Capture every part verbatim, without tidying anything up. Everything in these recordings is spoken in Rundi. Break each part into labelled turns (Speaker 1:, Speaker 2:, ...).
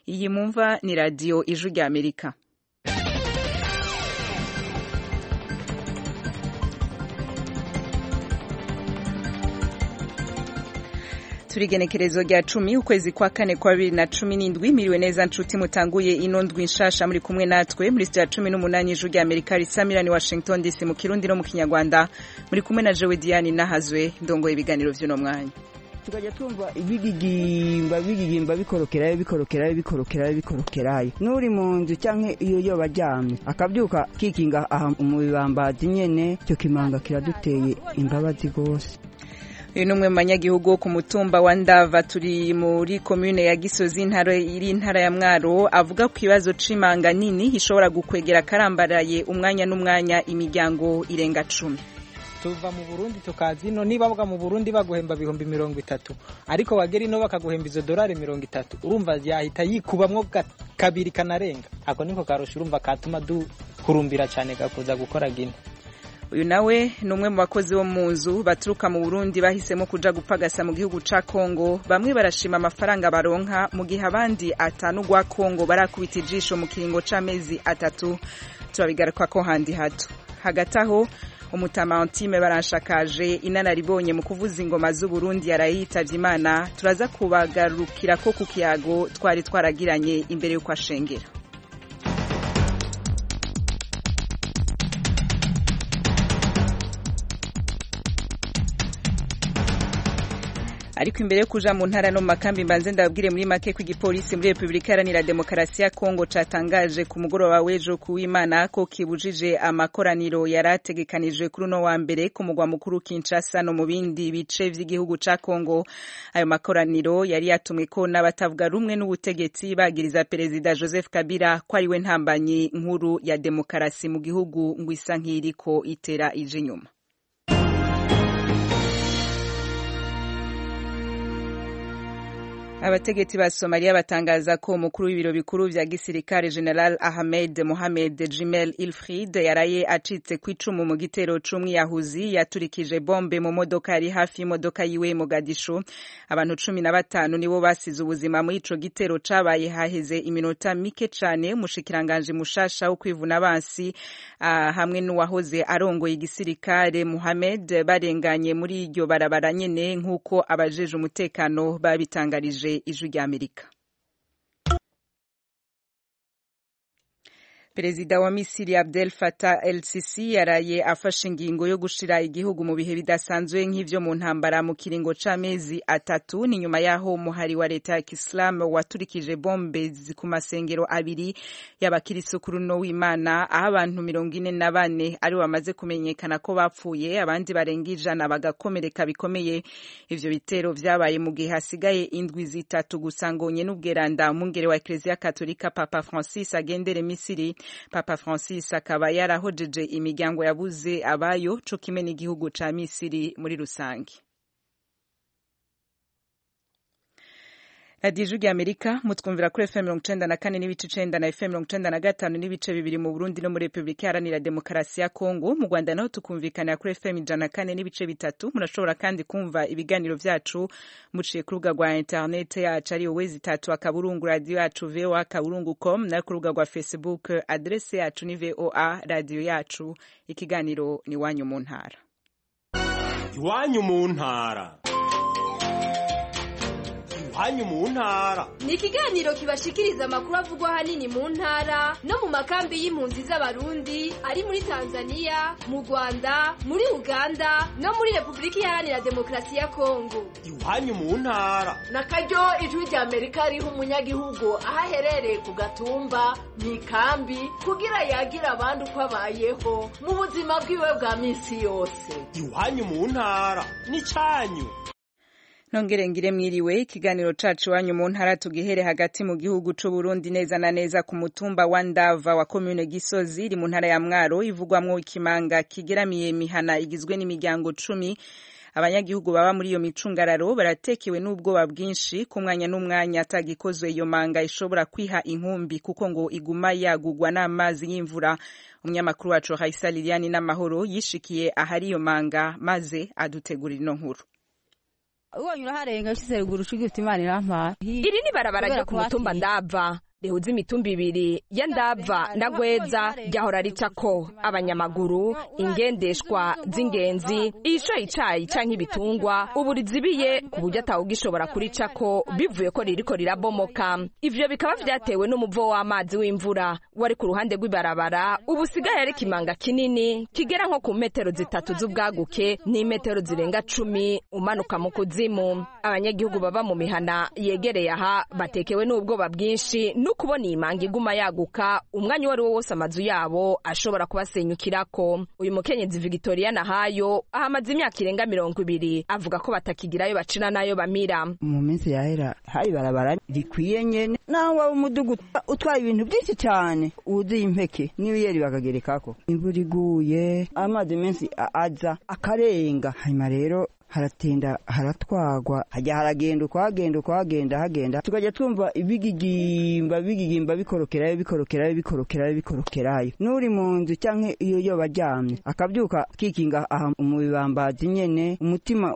Speaker 1: iyi mumva ni radio Ijwi rya Amerika. Turigenekerezo rya cumi ukwezi kwa kane kwa bibiri na cumi n'indwi miriwe neza nshuti mutanguye ino ndwi nshasha muri kumwe natwe muri studio ya cumi n'umunani Ijwi rya Amerika risamira ni Washington D C mu Kirundi no mu Kinyarwanda muri kumwe na Jewe Diane Nahazwe ndongoye ibiganiro vy'uno mwanya.
Speaker 2: Tukajya tumva ibigigimba bigigimba bikorokerayo bikorokerayo bikorokerayo bikorokerayo nuri mu nzu canke iyo yo baryamye akabyuka kikinga aha mu bibambazi nyene cyo kimanga kiraduteye imbabazi gose.
Speaker 1: Uyu numwe mu banyagihugu ku mutumba wa Ndava turi muri commune ya Gisozi intara iri intara ya Mwaro avuga ku kibazo c'imanga nini hishobora gukwegera karambaraye umwanya n'umwanya imiryango irenga cumi.
Speaker 3: Tuva mu Burundi tukazino niba bavuga mu Burundi baguhemba bihumbi mirongo itatu ariko wagera ino bakaguhemba izo dolari mirongo itatu urumva yahita yikubamwo kabiri kanarenga ako niko karusha urumva katuma dukurumbira cyane gakuza gukora gine.
Speaker 1: Uyu nawe numwe mu bakozi bo mu nzu baturuka mu Burundi bahisemo kuja gupagasa mu gihugu ca Kongo bamwe barashima amafaranga baronka mu gihe abandi atanu gwa Kongo barakubita ijisho mu kiringo c'amezi atatu turabigaruka ko handi hato hagati aho umutama Antime baranshakaje inanaribonye mu kuvuza ingoma z'u Burundi yarayitavye Imana turaza kubagarukira ko ku kiyago twari twaragiranye imbere yuko ashengera. Ariko imbere yo kuja mu ntara no makambi mbanze ndabwire muri make ku gipolisi muri Republika Iharanira Demokarasi ya Kongo catangaje ku mugoroba w'ejo kuw'Imana ko kibujije amakoraniro yarategekanijwe kuri no wa mbere ku mugwa mukuru Kinshasa no mu bindi bice vy'igihugu ca Kongo. Ayo makoraniro yari yatumwe ko n'abatavuga rumwe n'ubutegetsi bagiriza Perezida Joseph Kabila ko ari we ntambanyi nkuru ya demokarasi mu gihugu ngo isa nk'iriko itera ije nyuma. Abategetsi ba Somalia batangaza ko umukuru w'ibiro bikuru vya gisirikare General Ahmed Mohamed Jimel Ilfrid yaraye acitse kwicumu mu gitero c'umwiyahuzi yaturikije bombe mu modoka yari hafi y'imodoka yiwe Mogadishu. Abantu cumi na batanu nibo basize ubuzima muri ico gitero cabaye haheze iminota mike cane. Umushikiranganje mushasha wo kwivuna abansi uh, hamwe n'uwahoze arongoye igisirikare Mohamed barenganye muri iryo barabara nyene nk'uko abajeje umutekano babitangarije Ijwi rya Amerika. Perezida wa Misiri Abdel Fattah el-Sisi yaraye afashe ingingo yo gushira igihugu mu bihe bidasanzwe nk'ivyo mu ntambara mu kiringo c'amezi atatu ni nyuma yaho umuhari wa leta ya Islam waturikije bombe ku masengero abiri y'abakiristo kuri no w'Imana aho abantu mirongo ine na bane ari bamaze kumenyekana ko bapfuye abandi barenga ijana bagakomereka bikomeye. Ivyo bitero vyabaye mu gihe hasigaye indwi zitatu gusangonye n'ubweranda mungere wa Ecclesia Katolika Papa Francis agendere Misiri. Papa Francis akaba yarahojeje imiryango yabuze abayo co kimwe n'igihugu ca Misiri muri rusangi. Radio Ijwi rya Amerika mutwumvira kuri F M mirongo icenda na kane n'ibice icenda na F M mirongo icenda na gatanu n'ibice bibiri mu Burundi no muri Republika Iharanira Demokarasi ya Kongo. Mu Rwanda naho tukumvikana kuri F M ijana na kane n'ibice bitatu. Murashobora kandi kumva ibiganiro vyacu muciye ku rubuga rwa internet yacu ari wezi itatu akaburungu radio yacu v o a akaburungu com na ku rubuga rwa Facebook adresse yacu ni v o a radio yacu. Ikiganiro ni wanyu mu ntara.
Speaker 4: Iwanyu mu ntara. Hanyu mu ntara
Speaker 5: ni ikiganiro kibashikiriza amakuru avugwa hanini mu ntara no mu makambi y'impunzi z'abarundi ari muri Tanzania, mu Rwanda, muri Uganda no muri Republika Iharanira Demokarasi ya Kongo.
Speaker 4: Iwanyu mu ntara
Speaker 6: nakaryo Ijwi rya Amerika riho umunyagihugu ahaherereye ku gatumba n'ikambi kugira yagira abandi uko abayeho mu buzima bwiwe bwa misi yose.
Speaker 4: Iwanyu mu ntara ni canyu.
Speaker 1: Nongere ngire mwiriwe ikiganiro cacu wanyu mu ntara tugihere hagati mu gihugu c'u Burundi neza na neza ku mutumba wa Ndava wa commune Gisozi iri mu ntara ya Mwaro ivugwamwo ikimanga kigeramiye mihana igizwe n'imiryango cumi. Abanyagihugu baba muri iyo micungararo baratekewe n'ubwoba bwinshi ku mwanya n'umwanya atagikozwe iyo manga ishobora kwiha inkumbi kuko ngo iguma yagugwa n'amazi y'imvura. Umunyamakuru wacu Raisa Liliane n'amahoro yishikiye ahari iyo manga maze adutegurira ino nkuru.
Speaker 2: ubonye uraharenga ushyize ruguru ucuga ufite imana irampara.
Speaker 7: Iri ni barabara ryo ku mutumba Ndava rihuza imitumba ibiri ya Ndava na Gweza ryahora ricako abanyamaguru, ingendeshwa z'ingenzi, isho icayi canke ibitungwa, ubu rizibiye ku buryo atawugishobora kuricako bivuye ko ririko rirabomoka. Ivyo bikaba vyatewe n'umuvo w'amazi w'imvura wari ku ruhande rw'ibarabara, ubu sigaye ari kimanga kinini kigera nko ku metero zitatu z'ubwaguke n'imetero zirenga cumi umanuka mu kuzimu. Abanyagihugu baba mu mihana yegereye aha batekewe n'ubwoba bwinshi nukubona imanga iguma yaguka umwanya wari wo wose amazu yabo ashobora kubasenyukirako. Uyu mukenyezi Victoria Nahayo ahamaze imyaka irenga mirongo ibiri avuga ko batakigirayo bacina nayo bamira.
Speaker 2: Mu minsi yahera hari barabara rikwiye nyene nawe umudugu utwaye ibintu byinshi cyane uzi impeke n'ibiyeri bakagerekako, imvura iguye amazi menshi aza akarenga, hanyuma rero haratinda haratwagwa hajya haragenda ukwagenda ukwagenda hagenda tukajya twumva ibigigimba bigigimba bikorokerayo bikorokerayo bikorokerayo bikorokerayo n'uri mu nzu cyangwa iyo yo baryamye akabyuka kikinga aha mu bibambazi nyene umutima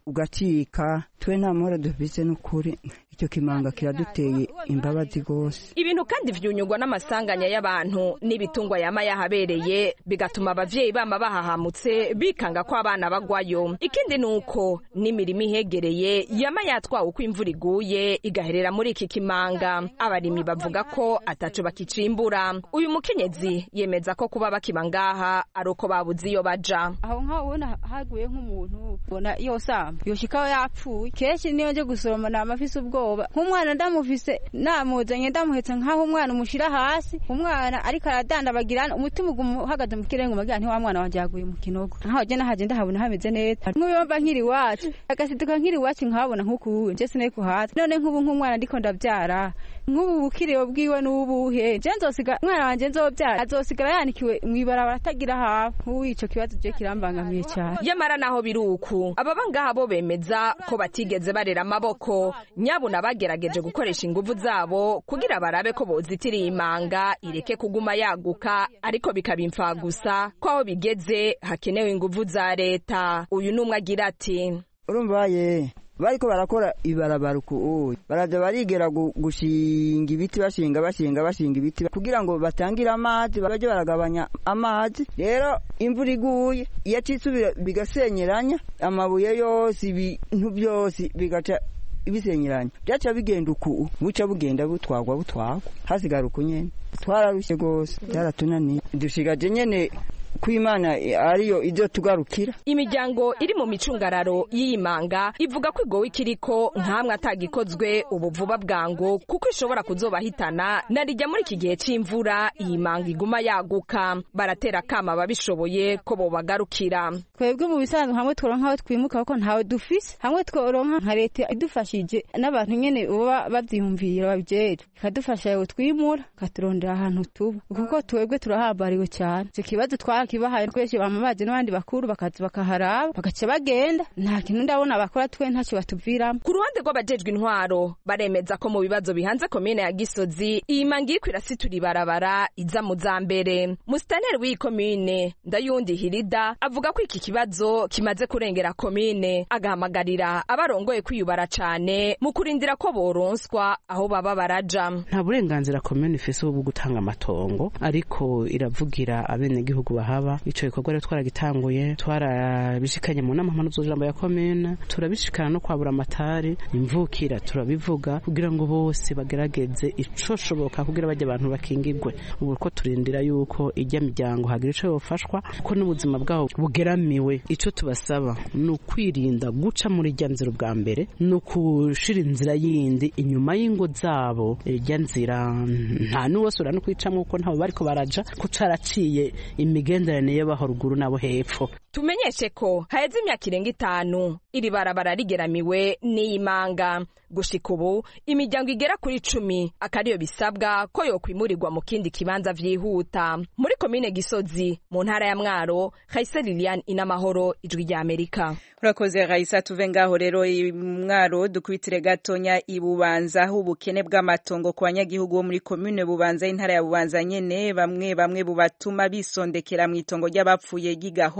Speaker 2: ugacika. Twe nta mahoro dufise n'ukuri, icyo kimanga kiraduteye imbabazi gose.
Speaker 7: Ibintu kandi vyunyugwa n'amasanganya y'abantu n'ibitungwa yama yahabereye bigatuma abavyeyi bama bahahamutse bikanga ko abana bagwayo. Ikindi nuko n'imirimo ihegereye yama yatwawe uko imvura iguye igaherera muri iki kimanga. Abarimi bavuga ko ataco bakicimbura. Uyu mukenyezi yemeza ko kuba bakiba ngaha aruko babuze iyo baja.
Speaker 8: Aho nkaho ubona haguye nk'umuntu bona yosamba yoshikaho yapfuye. Kenshi niyo nje gusoroma na amafise ubwoba, nk'umwana ndamufise namuzanye ndamuhetsa nkaho umwana umushira hasi, umwana ariko aradanda bagirana umutima ugumuhagaze mu kirengo magira nti wa mwana wanje yaguye mu kinogo. Nkaho je nahaje ndahabona hameze neza, nk'ubiyomba nkiri wacu agasiduka nkiri wacu nkabona nk'ukuwe nje sineko hasi. None nk'ubu nk'umwana ndiko ndavyara nk'ubu bukiriyo bwiwe n'ubuhe je nzosiga umwana wanje nzovyara azosigara yanikiwe mwibarabara atagira hafi. Uwico kibazo je kirambangamiye cyane. Yamara naho biruku ababa ngaha bo bemeza ko batigeze barera amaboko, nyabuna bagerageje gukoresha inguvu zabo kugira barabe ko bozitiriye imanga ireke kuguma yaguka, ariko bikabimfa gusa ko aho bigeze hakenewe inguvu za leta. Uyu numwe agira ati
Speaker 2: urumva ye bariko barakora ibarabara uku baraza barigera gushinga ibiti bashinga bashinga bashinga ibiti kugira ngo batangire amazi baje baragabanya amazi. Rero imvura iguye yacitsubira bigasenyeranya amabuye yose ibintu byose bigaca ibisenyeranya byaca bigenda uku buca bugenda butwagwa butwagwa hasigara uku nyene. Twararushye gose byaratunaniye dushigaje nyene kw'Imana ariyo izo tugarukira.
Speaker 7: Imiryango iri mu micungararo y'imanga ivuga ko igowe ikiriko nkamwe atagikozwe ubu vuba bwango kuko ishobora kuzobahitana narijya muri iki gihe c'imvura imanga iguma yaguka. Baratera kama babishoboye ko bo bagarukira.
Speaker 8: Twebwe mu bisanzwe hamwe tworonka aho twimuka ko ntawe dufise, hamwe tworonka nka leta idufashije n'abantu nyene uba bavyiyumvira babijeje ikadufasha yo twimura katurondera ahantu tuba kuko twebwe turahambariwe cyane. Icyo kibazo twa kibahaye twese bamabaje n'abandi bakuru bakazi bakaharaba bagace bagenda nta kintu ndabona bakora twe ntacyo batuvira.
Speaker 7: Ku ruhande rw'abajejwe intwaro baremeza ko mu bibazo bihanze komine ya Gisozi imangi kwirasitura ibarabara iza mu zambere. Mustaneri w'iyi komine Ndayundi Hirida avuga ko iki kibazo kimaze kurengera komine, agahamagarira abarongoye kwiyubara cane mu kurindira ko boronswa aho baba baraja.
Speaker 9: Nta burenganzira komine ifise bwo gutanga amatongo, ariko iravugira abene gihugu bahaba. Ico gikorwa rero twaragitanguye, twarabishikanye mu nama mpanuzo jambo ya komine, turabishikana no kwabura amatari imvukira turabivuga kugira ngo bose bagerageze icoshoboka kugira bajye abantu bakingirwe. Ubu ko turindira yuko ijya miryango hagira ico yofashwa ko n'ubuzima bwabo bugeramiwe. Ico tubasaba no kwirinda guca muri rya nzira bwa mbere, no kushira inzira yindi inyuma y'ingo zabo. Irya nzira nta nuwasura no kwicamwe uko ntabo bariko baraja kucaraciye imigenderanire y'abaharuguru nabo hepfo.
Speaker 7: Tumenyeshe ko haheze imyaka irenga itanu iri barabara rigeramiwe n'imanga. Gushika ubu imiryango igera kuri cumi akariyo bisabwa ko yo kwimurirwa mu kindi kibanza vyihuta. Muri komine Gisozi mu ntara ya Mwaro, Khaisa Lilian Inamahoro, Ijwi rya Amerika.
Speaker 1: Urakoze Khaisa, tuve ngaho rero Mwaro dukwitire gatonya ibubanza h'ubukene bw'amatongo ku banyagihugu bo muri komine Bubanza intara ya Bubanza nyene bamwe bamwe bubatuma bisondekera mu itongo ry'abapfuye gigahongore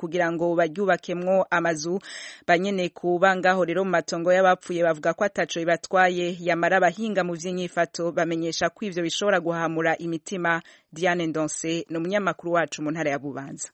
Speaker 1: kugira ngo baryubakemwo amazu banyene kuba ngaho rero mu matongo y'abapfuye bavuga ko ataco bibatwaye yamara abahinga mu vy'inyifato bamenyesha ko ivyo bishobora guhamura imitima. Diane Ndonse ni umunyamakuru wacu mu ntara ya Bubanza.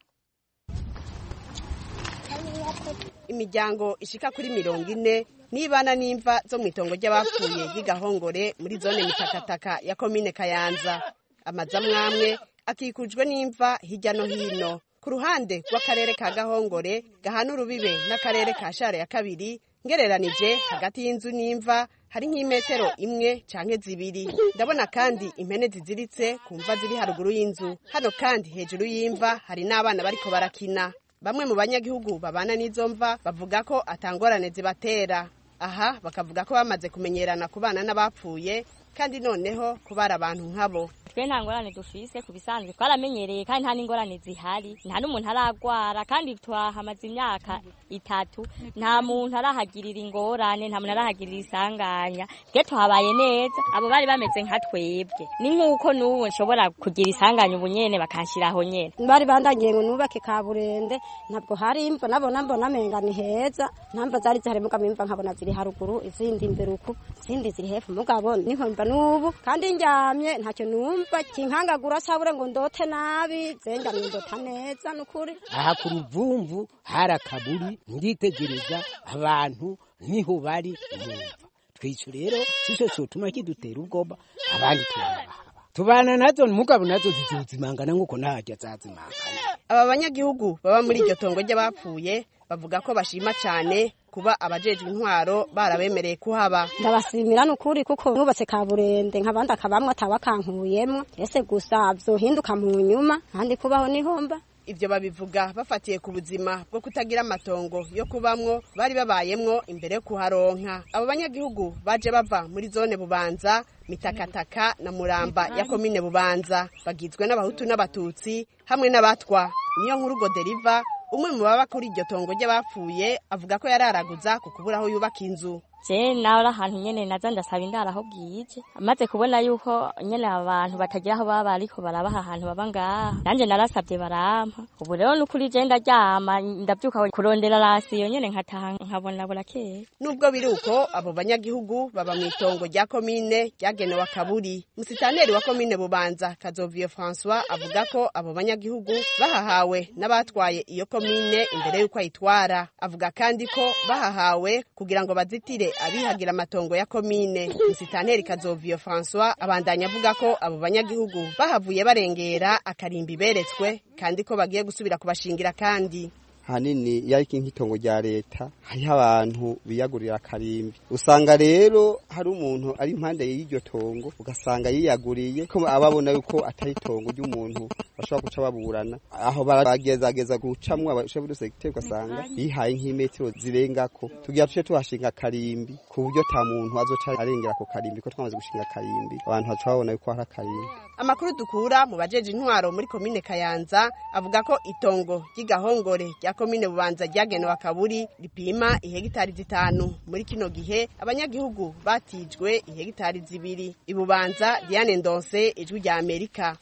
Speaker 10: Imiryango ishika kuri mirongo ine nibana n'imva zo mu itongo ry'abapfuye y'Igahongore muri zone Mitakataka ya komine Kayanza. Amazu amwe akikujwe n'imva hirya no hino. Ku ruhande rw'akarere ka Gahongore gahana urubibe n'akarere ka Share ya kabiri, ngereranije hagati y'inzu n'imva hari nk'imetero imwe canke zibiri. Ndabona kandi impene ziziritse ku mva ziri haruguru y'inzu. Hano kandi hejuru y'imva hari n'abana bariko barakina. Bamwe mu banyagihugu babana n'izo mva bavuga ko atangorane zibatera. Aha bakavuga ko bamaze kumenyerana kubana n'abapfuye kandi noneho kubara abantu nkabo.
Speaker 11: Twe nta ngorane dufise kubisanzwe twaramenyereye kandi nta n'ingorane zihari, nta n'umuntu aragwara kandi twahamaze imyaka itatu nta muntu arahagirira ingorane, nta muntu arahagirira isanganya. Twe tuhabaye neza, abo bari bameze nka twebwe. Ni nkuko n'ubu nshobora kugira isanganya ubunyene bakanshiraho nyene.
Speaker 12: Bari bandagiye ngo nubake Kaburende, ntabwo hari imva nabona mbona menga ni heza, ntamva zari zihari mugabo imva nkabona ziri haruguru, izindi imbere uku, izindi ziri hepfo mugabo niho mva n'ubu kandi njyamye ntacyo numva kinkangagura sabure ngo ndote nabi zenga ndota neza nukuri.
Speaker 13: Aha ku Ruvumvu harakaburi nditegereza abantu niho bari numva. Twico rero sico cyotuma kidutera ubwoba abandi tubana tubana nazo mugabo nazo zizimangana nkuko ntajya zazimangana.
Speaker 10: Aba banyagihugu baba muri iryo tongo ry'abapfuye bavuga ko bashima cyane kuba abajejwe intwaro barabemereye kuhaba.
Speaker 12: Ndabasimira nukuri kuko nubatse Kaburende nk'abandi akabamwe atawakankuyemo, ese gusa vyohinduka mu nyuma kandi kubaho nihomba.
Speaker 10: Ivyo babivuga bafatiye ku buzima bwo kutagira amatongo yo kubamwo bari babayemwo imbere yo kuharonka. Abo banyagihugu baje bava muri zone Bubanza, Mitakataka na Muramba ya komine Bubanza, bagizwe n'abahutu n'abatutsi hamwe n'abatwa. Niyo nkuru Goderiva umwe mu baba kuri iryo tongo ry'abapfuye avuga ko yararaguza ku kubura aho yubaka inzu.
Speaker 11: Je nawe ahantu nyene naza ndasaba indara aho bwije, amaze kubona yuko nyene abantu batagira aho baba ariko barabaha ahantu baba ngaha, nanje narasabye barampa. Ubu rero nukuri je ndaryama ndabyuka kurondera rasiyo nyene nkataha nkabona burakeye.
Speaker 10: Nubwo biruko abo banyagihugu baba mu itongo rya komine ryagenewe Kaburi. Musitaneri wa komine Bubanza Kazovio François avuga ko abo banyagihugu bahahawe n'abatwaye iyo komine imbere yuko ayitwara. Avuga kandi ko bahahawe kugira ngo bazitire abihagira amatongo ya komine. Musitaneri Kazovio François abandanya avuga ko abo banyagihugu bahavuye barengera akarimbi beretswe kandi ko bagiye gusubira kubashingira kandi
Speaker 14: hanini yariki nk'itongo rya leta hariho abantu biyagurira akarimbi. Usanga rero hari umuntu ari impande y'iryo tongo ugasanga yiyaguriye ko ababona yuko atari itongo ry'umuntu bashobora guca baburana. Aho baragezageza gucamwa abashefu secteur ugasanga bihaye nk'imetero zirengako tugira tuce tuhashinga akarimbi ku buryo ta muntu azoca arengera ko karimbi ko twamaze gushinga akarimbi abantu baca babona yuko hari akarimbi.
Speaker 10: Amakuru dukura mu bajeje intwaro muri komine Kayanza avuga ko itongo ry'Igahongore rya komine Bubanza ryagenewe Kaburi ripima ihegitari zitanu. Muri kino gihe abanyagihugu batijwe ihegitari zibiri. Ibubanza Diane Ndonse, Ijwi rya Amerika.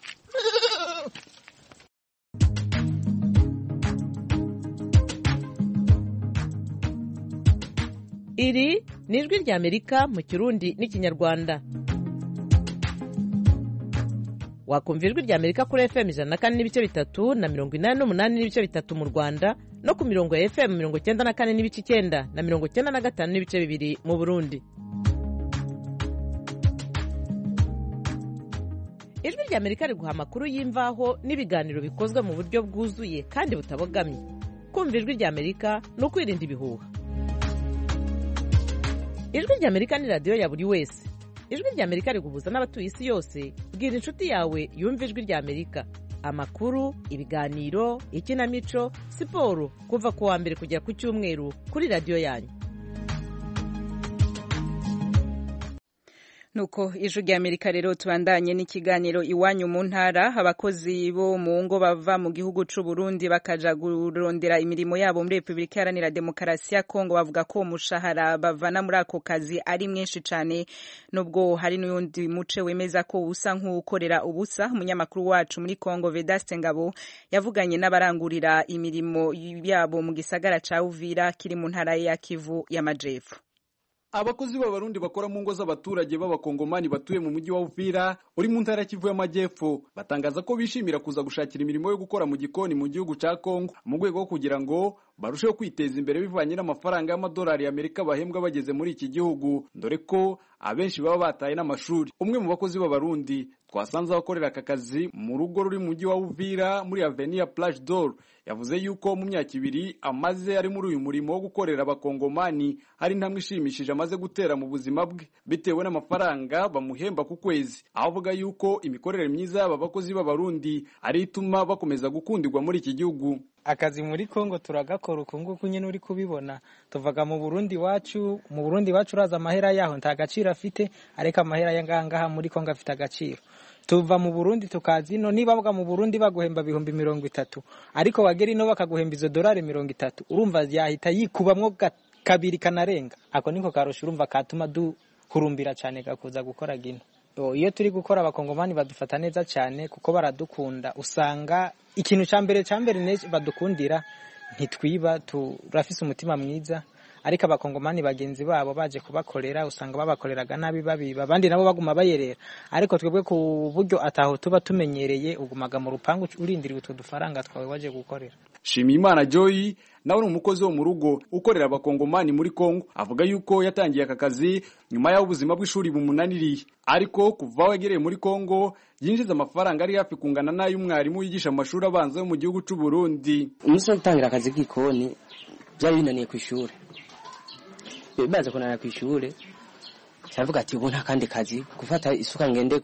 Speaker 15: Iri ni Ijwi rya Amerika mu Kirundi n'Ikinyarwanda. Wakumva Ijwi rya Amerika kuri F M ijana na kane n'ibice bitatu na mirongo inani n'umunani n'ibice bitatu mu Rwanda no ku mirongo ya F M mirongo icyenda na kane n'ibice icyenda na mirongo icyenda na gatanu n'ibice bibiri mu Burundi. Ijwi rya Amerika riguha amakuru y'imvaho n'ibiganiro bikozwe mu buryo bwuzuye kandi butabogamye. Kumva Ijwi rya Amerika no kwirinda ibihuha. Ijwi rya Amerika ni radio ya buri wese. Ijwi rya Amerika riguhuza n'abatuye isi yose. Bwira inshuti yawe yumva Ijwi rya Amerika. Amakuru, ibiganiro, ikinamico, siporo kuva ku wa mbere kugera ku cyumweru kuri radio yanyu.
Speaker 1: nuko ijwi rya Amerika rero tubandanye n'ikiganiro iwanyu mu ntara. Abakozi bo mu ngo bava mu gihugu c'u Burundi bakaja kurondera imirimo yabo muri Republika Iharanira Demokarasi ya Kongo bavuga ko umushahara bavana muri ako kazi ari mwinshi cane, nubwo hari n'undi muce wemeza ko usa nk'ukorera ubusa. Umunyamakuru wacu muri Kongo Vedaste Ngabo yavuganye n'abarangurira imirimo yabo mu gisagara ca Uvira kiri mu ntara ya Kivu y'Amajepfo.
Speaker 16: Abakozi b'abarundi bakora mu ngo z'abaturage b'abakongomani batuye mu mujyi wa Uvira uri mu ntara Kivu y'Amajepfo batangaza ko bishimira kuza gushakira imirimo yo gukora mu gikoni mu gihugu ca Kongo mu rwego kugira ngo barusheho kwiteza imbere bivanye n'amafaranga y'amadolari y'Amerika bahembwa bageze muri iki gihugu, dore ko abenshi baba bataye n'amashuri. Umwe mu bakozi b'abarundi twasanze abakorera aka kazi mu rugo ruri mu mujyi wa Uvira muri Avenue Plage d'Or yavuze yuko mu myaka ibiri amaze ari muri uyu murimo wo gukorera abakongomani hari intambwe ishimishije amaze gutera mu buzima bwe bitewe n'amafaranga bamuhemba ku kwezi. Avuga yuko imikorere myiza y'aba bakozi b'abarundi ari ituma bakomeza gukundirwa muri iki gihugu.
Speaker 3: Akazi muri Kongo turagakora uko nguko nyene uri kubibona, tuvaga mu Burundi wacu mu Burundi wacu uraza amahera yaho nta gaciro afite, areka amahera yangangaha muri Kongo afite agaciro. Tuva mu Burundi tukazi no niba bavuga mu Burundi baguhemba bihumbi mirongo itatu, ariko wagera ino bakaguhemba izo dolari mirongo itatu, urumva yahita yikubamwo kabiri kanarenga. Ako niko karosha urumva katuma duhurumbira cyane gakuza gukora gino. Iyo turi gukora abakongomani badufata neza cyane kuko baradukunda, usanga ikintu ca mbere ca mbere badukundira ntitwiba, turafise umutima mwiza, ariko abakongomani bagenzi babo baje kubakorera usanga babakoreraga nabi babiba, abandi nabo baguma bayerera, ariko twebwe ku buryo ataho tuba tumenyereye ugumaga mu rupangu urindiriye utwo dufaranga twawe waje gukorera.
Speaker 16: Shimimana Joy nawe umukozi wo mu rugo ukorera abakongomani muri Kongo avuga yuko yatangiye aka kazi nyuma y'aho ubuzima bw'ishuri bumunaniriye, ariko kuva wagereye muri Kongo yinjiza amafaranga ari hafi kungana n'ay'umwarimu yigisha amashuri abanza yo mu gihugu c'u Burundi.
Speaker 17: Umunsi wo gutangira akazi k'ikoni byari binaniye ku ishuri, bibaza kunana ku ishuri cyavuga ati ubu nta kandi kazi gufata isuka ngende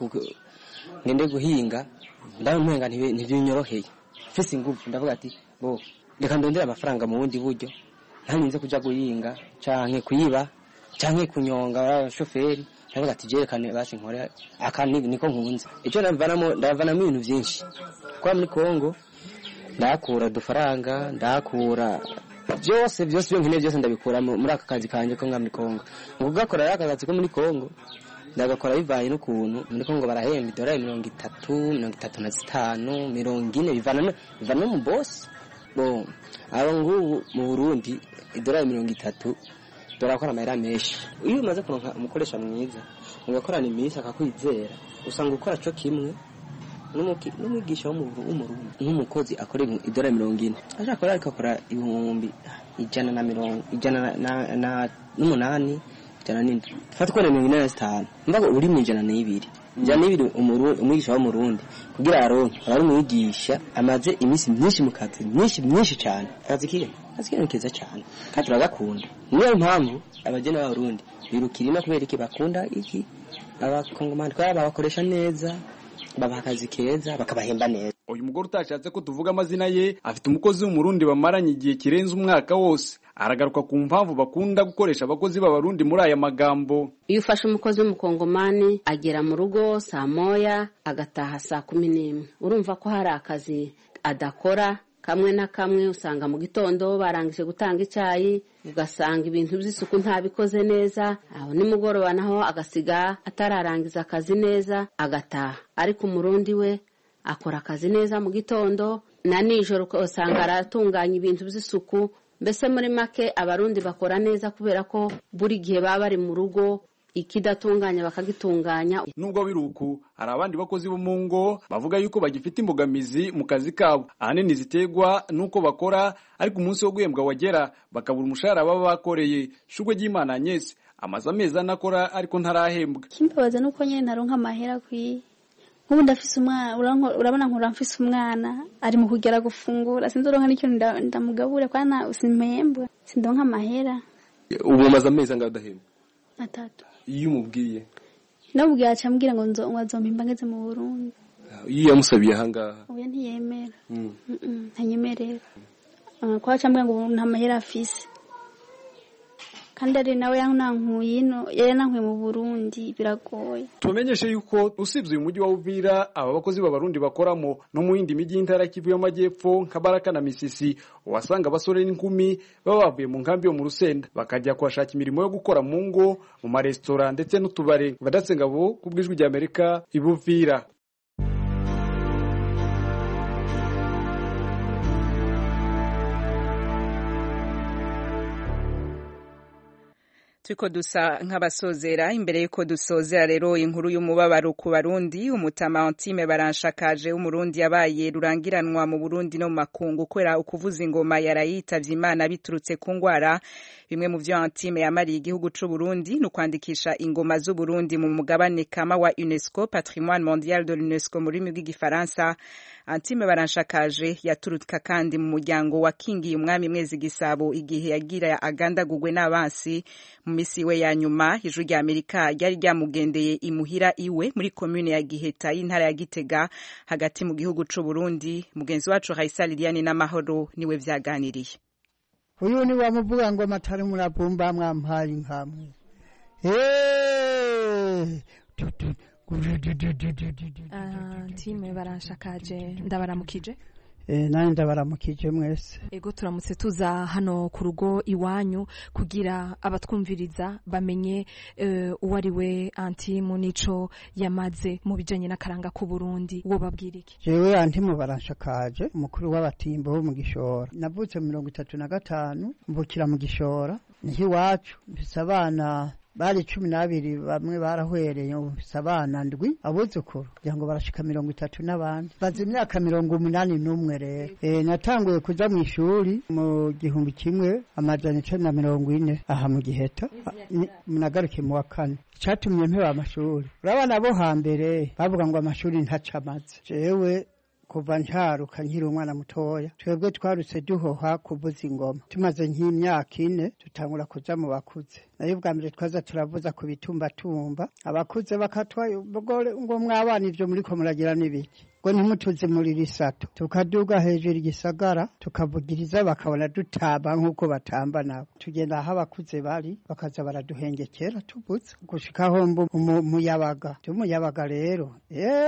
Speaker 17: ngende guhinga ndamwenga ntibyonyoroheye fisi ngufu, ndavuga ati bo reka ndondera amafaranga mu bundi buryo ntaninze kuja guhinga canke kuyiba canke kunyonga abashoferi. Ndavuga ati jerekane basi nkore akani niko nkunze, ico navanamo ndavanamo ibintu byinshi kwa muri Kongo, ndakura dufaranga ndakura byose byose byo nkene byose ndabikura muri aka kazi kanje ko muri Kongo. Ugakora aka kazi ko muri Kongo ndagakora bivaye n'ukuntu muri Kongo barahemba idolari mirongo itatu mirongo itatu na zitanu mirongo ine bivana bivana mu boss. Bon abo ngubu mu Burundi idolari mirongo itatu dorakora amahera menshi. Iyo umaze kuronka umukoresha mwiza ugakorana iminsi akakwizera usanga ukora cyo kimwe n'umwigisha wo mu Burundi nk'umukozi akora idolari mirongo ine ashaka ariko akora ibihumbi ijana na mirongo ijana na n'umunani ijana n'indwi fatwa na mirongo ine na zitanu mbago uri mu ijana n'ibiri ijana n'ibiri umwigisha wo mu Burundi kugira aronke ari umwigisha amaze iminsi myinshi mu kazi myinshi myinshi cyane. Akazi kiwe akazi kiwe keza cyane kandi turagakunda, niyo mpamvu abageni b'Abarundi birukirina kubera iki bakunda iki abakongomani kwa bakoresha neza babaha akazi keza bakabahemba neza.
Speaker 16: Uyu mugore utashatse ko tuvuga amazina ye afite umukozi w'umurundi bamaranye igihe kirenze umwaka wose, aragaruka ku mpamvu bakunda gukoresha abakozi b'Abarundi muri aya magambo.
Speaker 18: Iyo ufashe umukozi w'umukongomani agera mu rugo saa moya agataha saa kumi n'imwe, urumva ko hari akazi adakora. Kamwe na kamwe usanga mu gitondo barangije gutanga icyayi ugasanga ibintu by'isuku ntabikoze neza, aho nimugoroba naho agasiga atararangiza akazi neza agataha. Ariko umurundi we akora akazi neza mu gitondo na nijoro usanga aratunganya ibintu by'isuku. Mbese muri make Abarundi bakora neza kubera ko buri gihe baba bari mu rugo ikidatunganya bakagitunganya.
Speaker 16: Nubwo biruku hari abandi bakozi bo mu ngo bavuga yuko bagifite imbogamizi mu kazi kabo, ahanini zitegwa nuko bakora ariko umunsi wo guhembwa wagera bakabura umushahara baba bakoreye. Shugwe ry'Imana Agnes amaze amezi anakora ariko ntarahembwa.
Speaker 19: Kimbabaza nuko nyene naronka amahera kwi nk'ubu ndafise umwana, urabona nkura mfise umwana ari mu kugera gufungura, sinzoronka n'ikintu ndamugabura kwana usimpembwa sindonka amahera.
Speaker 20: Ubu amaze amezi angadahe?
Speaker 19: Atatu.
Speaker 20: Iyo umubwiye
Speaker 19: nabubwiye aca ambwira ngo nzo wazompimba ngeze mu Burundi.
Speaker 20: Iyo yamusabiye ahangaha
Speaker 19: oya ntiyemera. mm mm ntanyemerera. Uh, kwa aca ambwira ngo nta mahera afise. kandi ari nawe yanankuye ino yanankuye mu Burundi biragoye.
Speaker 16: Tumenyeshe yuko usibye uyu mujyi wa Uvira aba bakozi b'abarundi bakoramo no mu yindi mijyi y'intara Kivu y'Amajyepfo nka Baraka na Misisi wasanga abasore n'inkumi baba bavuye mu nkambi yo mu Rusenda bakajya kwashaka imirimo yo gukora mu ngo mu maresitora ndetse n'utubare. Badatse-Ngabo kubw'ijwi rya Amerika ibuvira.
Speaker 1: Tuko dusa nk'abasozera imbere yuko dusozera rero inkuru y'umubabaro ku Barundi. Umutama Antime Baranshakaje w'umurundi yabaye rurangiranwa mu Burundi no mu makungu kwera ukuvuza ingoma yarayitavye Imana biturutse ku ngwara. Bimwe mu vyo Antime yamariye igihugu c'u Burundi no kwandikisha ingoma z'u Burundi mu mugabane kama wa UNESCO Patrimoine Mondial de l'UNESCO muri rurimi rw'igifaransa. Antime Baranshakaje yaturutka kandi mu muryango wa Kingi umwami Mwezi Gisabo igihe yagira agandagugwe n'abansi. Mu misi we ya nyuma ijwi rya Amerika ryari ryamugendeye imuhira iwe muri commune ya Giheta y'intara ya Gitega hagati mu gihugu c'u Burundi. Mugenzi wacu Raisa Liliane n'amahoro niwe vyaganiriye.
Speaker 21: Uyu ni wamuvuga ngo matari murabumba mwampaye nkamwe. Eh
Speaker 7: Antime Baranshakaje ndabaramukije.
Speaker 21: Eh nani ndabaramukije mwese.
Speaker 7: Ego turamutse tuza hano ku rugo iwanyu kugira abatwumviriza bamenye uh, uwari we Antime nico yamaze mu bijanye n'akaranga ku Burundi. Wo babwira iki?
Speaker 21: Jewe Antime Baranshakaje umukuru w'abatimbo bo mu Gishora. Navutse mu mirongo itatu na gatanu mbukira mu Gishora. Nihi wacu mbise abana bari cumi n'abiri bamwe barahwereye mbise abana ndwi abuzukuru kugira ngo barashika mirongo itatu n'abandi bazi imyaka mirongo umunani n'umwe rero. E, natanguye kuja mu ishuri mu gihumbi kimwe amajana icenda na mirongo ine aha mu Giheta nagaruke mu wa kane. Icatumye mpeba amashuri urabana bo hambere bavuga ngo amashuri ntaca amaze. Jewe kuva ntaruka nkiri umwana mutoya twebwe twarutse duhoha kuvuza ingoma tumaze nk'imyaka ine tutangura kuja mu bakuze. Nayo bwa mbere twaza turavuza ku bitumba tumba abakuze bakatwa ngo mwabana ivyo muri ko muragira n'ibiki ngo ntimutuze muri risato tukaduga hejuru igisagara tukavugiriza bakabona dutaba nk'uko batamba nabo tugenda aho abakuze bari bakaza baraduhengekera tubuze gushikaho mu Yabaga tumuyabaga rero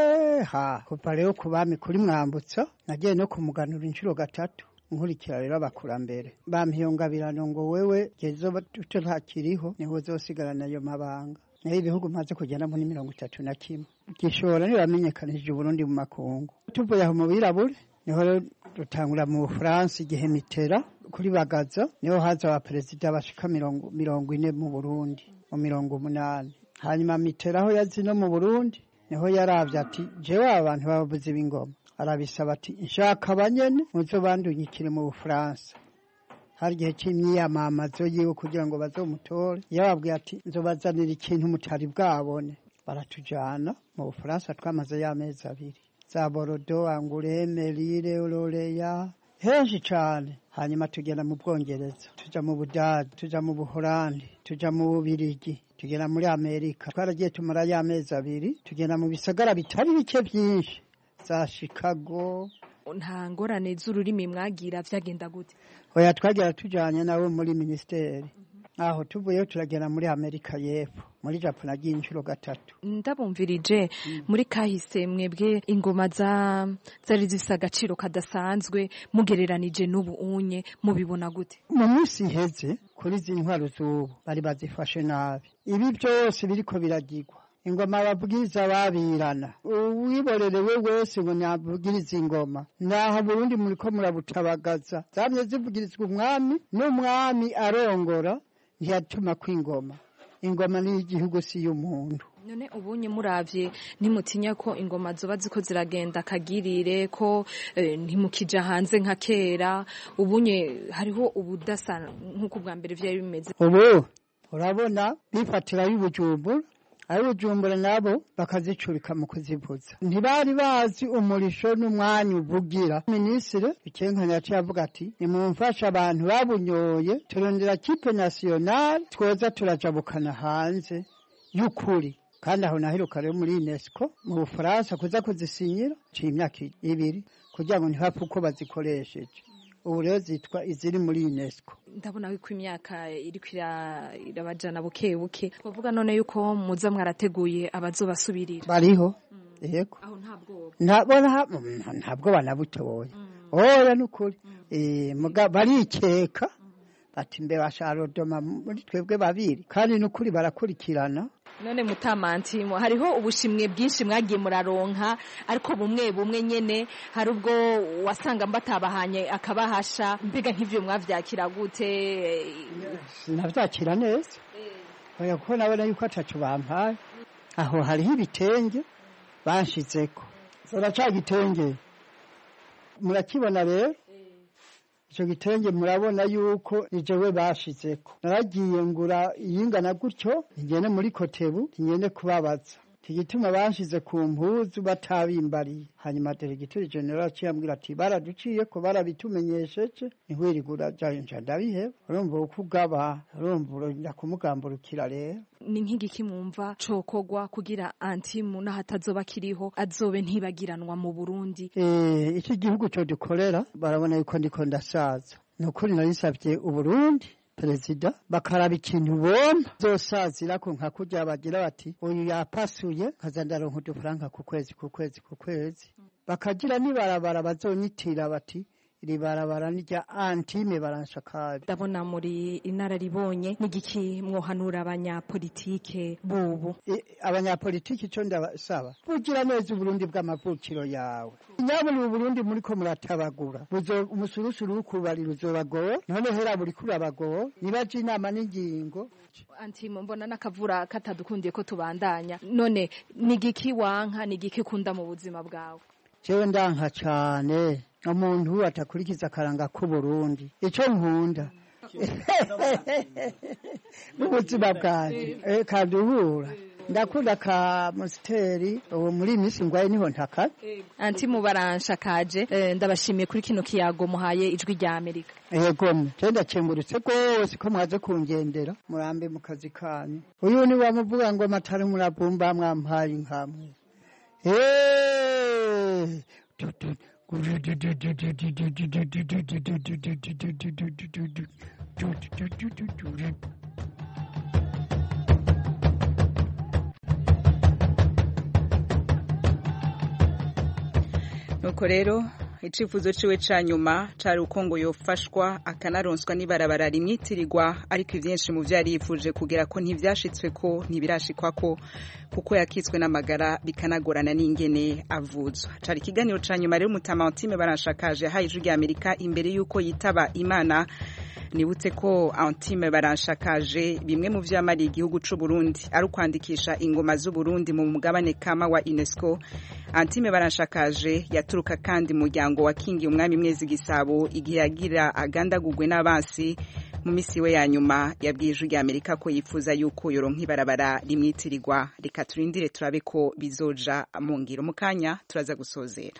Speaker 21: eha kuva rero kubami kuri Mwambutsa nagiye no kumuganura inshuro gatatu nkurikira rero abakurambere bampiyongabirano ngo wewe gezo tutakiriho niho uzosigarana ayo mabanga. Naho ibihugu maze kugenda muri mirongo itatu na kimwe Gishora ni bamenyekanije Burundi mu makungu. Tuvuye aho mu birabure niho dutangura mu France igihe Mitera kuri Bagaza niho haza aba president bashika mirongo mirongo ine mu Burundi mu mirongo umunani. Hanyuma Mitera aho yazi no mu Burundi niho yaravye ati jewe abantu bavuze ibingoma arabisaba ati nshaka abanyene muzo bandunyikire mu Bufaransa. Hari igihe c'imyiyamamazo yiwe kugira ngo bazomutore yababwiye ati nzobazanira ikintu mutari bwabone. Baratujana mu Bufaransa twamaze y'amezi abiri za Bordeaux, Angoulême, Lille, Ololeya henshi cane. Hanyuma tugenda mu Bwongereza tuja mu Budage tuja mu Buholandi tuja mu Bubirigi tugenda muri Amerika. Twaragiye tumara y'amezi abiri tugenda mu bisagara bitari bike byinshi za Chicago.
Speaker 7: Nta ngorane z'ururimi mwagira vyagenda gute?
Speaker 21: Oya twagira tujanye nawe muri ministeri. Aho tuvuye turagera muri Amerika y'Epfo muri Japan nagiye inshuro gatatu.
Speaker 7: Ndabumvirije muri kahise mwebwe ingoma za zari zifise agaciro kadasanzwe mugereranije n'ubu unye mubibona gute?
Speaker 21: Mu minsi iheze kuri z'intwaro z'ubu bari bazifashe nabi. Ibi byose biriko biragirwa ingoma babwiza babirana uwiborerewe wese ngo nyabugiriza ingoma naho Burundi muri ko murabutabagaza zamye zivugirizwa umwami n'umwami arongora ntiyatuma kwingoma. Ingoma ni igihugu si y'umuntu.
Speaker 7: None ubunye muravye ntimutinya ko ingoma zoba ziko ziragenda kagirire ko eh, ntimukija hanze nka kera ubunye hariho ubudasa nkuko bwa mbere vyari bimeze?
Speaker 21: Ubu urabona bifatira y'ubujumbura ari Bujumbura nabo bakazicurika mu kuzivuza. Ntibari bazi umurisho n'umwanya uvugira. Ministre Bikenkanya yaciye avuga ati nimumfasha abantu babunyoye turondera kipe nationale twoza turajabukana hanze y'ukuri. Kandi aho naheruka rero muri UNESCO mu Bufaransa kuza kuzisinyira c'imyaka ibiri kugira ngo ntihapfe uko bazikoresheje. ubu rero zitwa iziri muri UNESCO.
Speaker 7: Ndabona yuko imyaka iri irabajana buke buke kuvuga none yuko muza mwarateguye abazobasubirira
Speaker 21: bariho yego
Speaker 7: aho ntabwo
Speaker 21: ntabona ntabwo banabutoye oya nukuri eh muga barikeka ati mbe basharodoma muri twebwe babiri kandi nukuri barakurikirana.
Speaker 7: None mutamanti hariho ubushimwe bwinshi mwagiye muraronka ariko bumwe bumwe nyene hari ubwo wasanga mbatabahanye akabahasha mbega nk'ivyo mwavyakira gute?
Speaker 21: Navyakira neza oya kuko nabona yuko atacu bampaye aho hariho ibitenge banshizeko zaraca gitenge murakibona rero icyo gitenge murabona yuko nijewe bashizeko naragiye ngura iyingana gutyo ngene muri Kotebu ngene kubabaza igituma banshize ku mpuzu batabimbariye hanyuma Diregiteri General cyambwira ati baraduciye ko barabitumenyesheje nihwirigura jayo ndabihe urumva ukugaba urumva ndakumugambukira rero.
Speaker 7: Ni nk'igiki mwumva cokogwa kugira antimu n'ahatazoba kiriho azobe ntibagiranwa mu Burundi?
Speaker 21: Eh iki gihugu cyo dukorera barabona yuko ndiko ndasaza nukuri narisabye u Burundi Perezida bakaraba ikintu bomba zosazira ko nka kujya bagira bati uyu yapasuye kazandaronka udufaranga ku kwezi ku kwezi ku kwezi bakagira nibarabara bazonyitira bati iri barabara nirya antime baranshakari.
Speaker 7: Ndabona muri inararibonye n'igiki mwohanura abanyapolitike bubu
Speaker 21: e, abanyapolitike cyo ndabasaba kugira neza Burundi bw'amavukiro yawe nyaburi u Burundi muri ko muratabagura buzo umusurusuru ukubarira uzobagora none hera buri kurabagora nibaje inama n'ingingo.
Speaker 7: Antimo mbona nakavura katadukundiye ko tubandanya none nigiki wanka nigiki kunda mu buzima bwawe?
Speaker 21: Jewe ndanka cyane umuntu atakurikiza akaranga ku Burundi ico nkunda n'ubuzima bwanjye eh kaduhura ndakunda ka musteri uwo muri misi ngwaye niho ntaka.
Speaker 7: Anti mubaranshakaje ndabashimiye kuri kino kiyago muhaye ijwi rya Amerika.
Speaker 21: Yego cyenda cyemburutse gose ko mwaze kungendera murambe mu kazi kanyu. Uyu ni wamuvuga ngo matari murabumba mwampaye nkamwe eh
Speaker 1: nuko rero icifuzo ciwe ca nyuma cari uko ngo yofashwa akanaronswa n'ibarabara rimwitirirwa ariko ivyinshi mu vyari yifuje kugera ko ntivyashitswe ko ntibirashikwa ko kuko yakitswe n'amagara bikanagorana n'ingene avuzwa. Cari ikiganiro ca nyuma rero Mutamantime baranshakaje haye ijwi rya Amerika imbere yuko yitaba Imana. Nibutse ko Antime baranshakaje bimwe mu vyamariye igihugu c'u Burundi ari ukwandikisha ingoma z'u Burundi mu mugabane kama wa UNESCO. Antime baranshakaje yaturuka kandi mu muryango wa Kingi umwami Mwezi Gisabo igihe yagira agandagugwe n'abansi mu misi we ya nyuma yabwiye ijwi rya Amerika ko yifuza yuko yoronka ibarabara rimwitirirwa. Reka turindire turabe ko bizoja mu ngiro. Mu kanya turaza gusozera.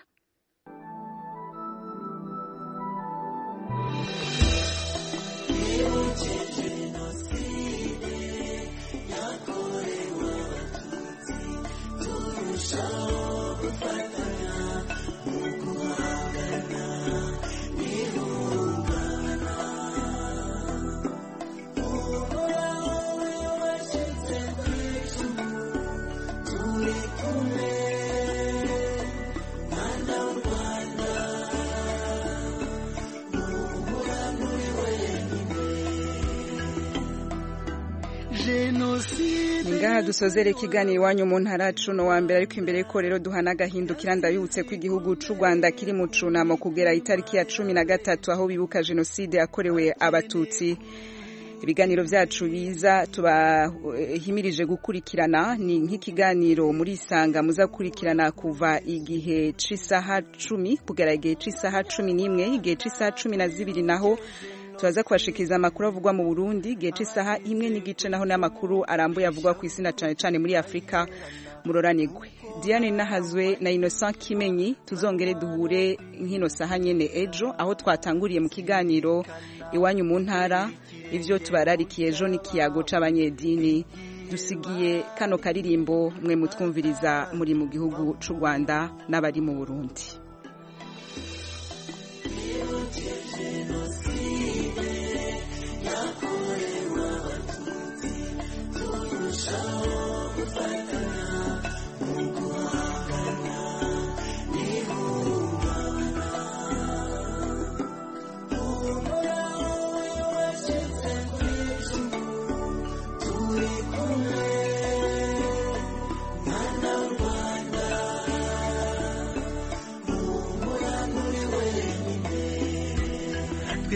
Speaker 1: Ngaha dusozere ikiganiro iwanyu mu ntara cuno wa mbere ariko imbere ko rero duhana gahindukira ndabibutse ko igihugu c'u Rwanda kiri mu cunamo kugera itariki ya cumi na gatatu aho bibuka jenoside yakorewe abatutsi. Ibiganiro vyacu biza tubahimirije gukurikirana ni nk'ikiganiro muri Isanga muza kurikirana kuva igihe c'isaha cumi kugera igihe c'isaha cumi n'imwe igihe c'isaha cumi na zibiri naho tuwaza kubashikiriza amakuru avugwa mu Burundi gihe c'isaha imwe n'igice naho n'amakuru arambuye avugwa ku isi na cane cane muri Afrika muroranigwe. Diane Nahazwe na Innocent Kimenyi tuzongere duhure nkino saha nyene ejo aho twatanguriye mu kiganiro iwanyu mu ntara ivyo tubararikiye ejo n'ikiyago c'abanyedini dusigiye kano karirimbo mwe mutwumviriza muri mu gihugu c'u Rwanda n'abari mu Burundi.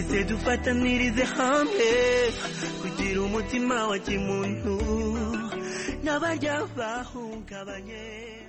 Speaker 5: twese dufatanirize hamwe kugira umutima wa kimuntu n'abarya bahungabanye